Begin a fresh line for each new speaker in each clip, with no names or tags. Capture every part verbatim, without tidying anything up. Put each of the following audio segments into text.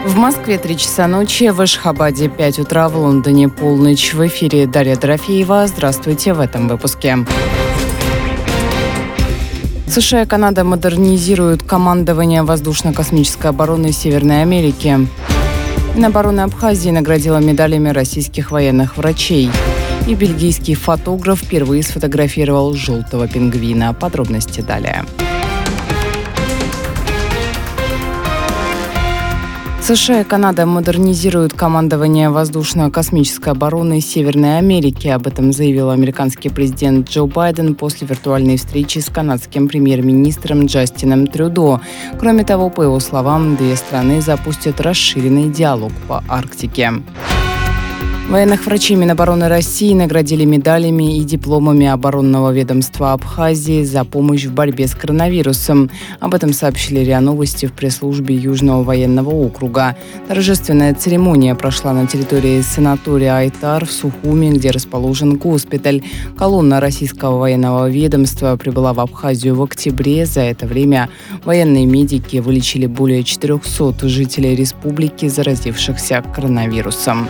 В Москве три часа ночи, в Ашхабаде пять утра, в Лондоне полночь. В эфире Дарья Дорофеева. Здравствуйте в этом выпуске. США и Канада модернизируют командование воздушно-космической обороны Северной Америки. Минобороны Абхазии наградила медалями российских военных врачей. И бельгийский фотограф впервые сфотографировал желтого пингвина. Подробности далее. США и Канада модернизируют командование воздушно-космической обороны Северной Америки. Об этом заявил американский президент Джо Байден после виртуальной встречи с канадским премьер-министром Джастином Трюдо. Кроме того, по его словам, две страны запустят расширенный диалог по Арктике. Военных врачей Минобороны России наградили медалями и дипломами оборонного ведомства Абхазии за помощь в борьбе с коронавирусом. Об этом сообщили РИА Новости в пресс-службе Южного военного округа. Торжественная церемония прошла на территории санатория Айтар в Сухуми, где расположен госпиталь. Колонна российского военного ведомства прибыла в Абхазию в октябре. За это время военные медики вылечили более четырехсот жителей республики, заразившихся коронавирусом.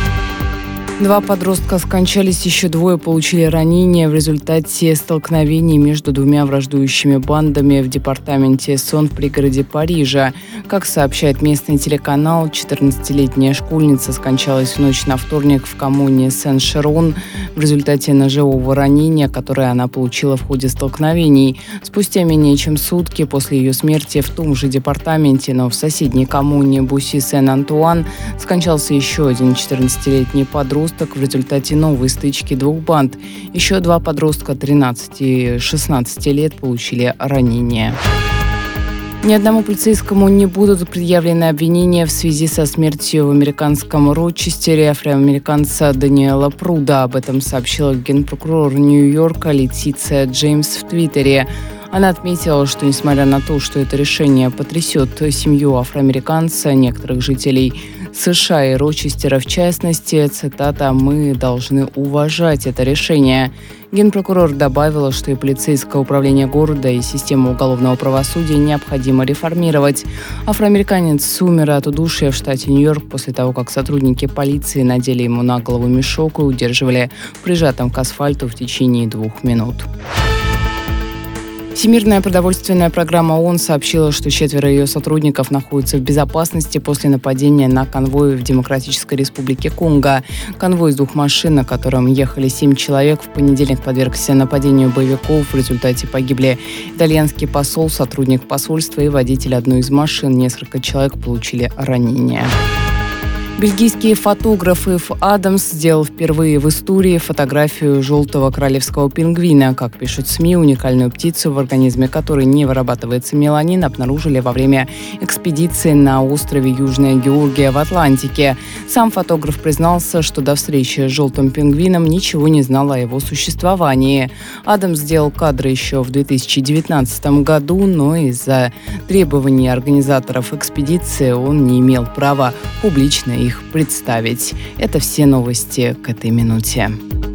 Два подростка скончались, еще двое получили ранения в результате столкновений между двумя враждующими бандами в департаменте Сон в пригороде Парижа. Как сообщает местный телеканал, четырнадцатилетняя школьница скончалась в ночь на вторник в коммуне Сен-Шерон в результате ножевого ранения, которое она получила в ходе столкновений. Спустя менее чем сутки после ее смерти в том же департаменте, но в соседней коммуне Буссy-Сен-Антуан, скончался еще один четырнадцатилетний подросток в результате новой стычки двух банд. Еще два подростка тринадцати и шестнадцати лет получили ранения. Ни одному полицейскому не будут предъявлены обвинения в связи со смертью в американском Рочестере афроамериканца Даниэла Пруда. Об этом сообщила генпрокурор Нью-Йорка Летиция Джеймс в Твиттере. Она отметила, что несмотря на то, что это решение потрясет семью афроамериканца, некоторых жителей США и Рочестера в частности, цитата, «мы должны уважать это решение». Генпрокурор добавила, что и полицейское управление города, и систему уголовного правосудия необходимо реформировать. Афроамериканец умер от удушья в штате Нью-Йорк после того, как сотрудники полиции надели ему на голову мешок и удерживали прижатым к асфальту в течение двух минут. Всемирная продовольственная программа ООН сообщила, что четверо ее сотрудников находятся в безопасности после нападения на конвой в Демократической Республике Конго. Конвой из двух машин, на котором ехали семь человек, в понедельник подвергся нападению боевиков. В результате погибли итальянский посол, сотрудник посольства и водитель одной из машин. Несколько человек получили ранения. Бельгийский фотограф Ив Адамс сделал впервые в истории фотографию желтого королевского пингвина. Как пишут СМИ, уникальную птицу, в организме которой не вырабатывается меланин, обнаружили во время экспедиции на острове Южная Георгия в Атлантике. Сам фотограф признался, что до встречи с желтым пингвином ничего не знал о его существовании. Адамс сделал кадры еще в две тысячи девятнадцатом году, но из-за требований организаторов экспедиции он не имел права публично их представить. Это все новости к этой минуте.